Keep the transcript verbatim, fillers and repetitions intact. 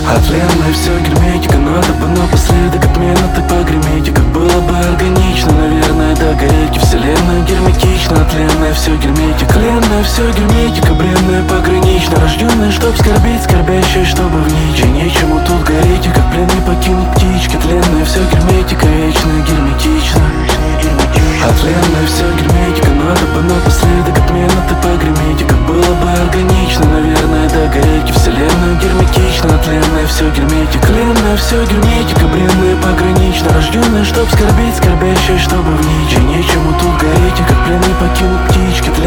Отленная все герметика, надо бы напоследок отмена так погреметь. Как было бы органично, наверное, до горейки. Вселенная герметична, отленная все герметика. Ленная все герметика, бренная погранично. Рожденная, чтоб скорбеть, скорбящая, чтобы в ниче. Нечему тут гореть, и как пленный покинуть птички. Тленная все герметика, вечная герметична. Отленная все герметика, надо бы напоследок отмена так погреметь. Как было бы органично, наверное, до горейки. Вселенная герметична, отленная все герметика. Ленная все герметика, бренная погранично. Рожденная, чтоб скорбеть, скорбящая, чтобы в ниче. Нечему тут гореть, и как пленный покинуть птички.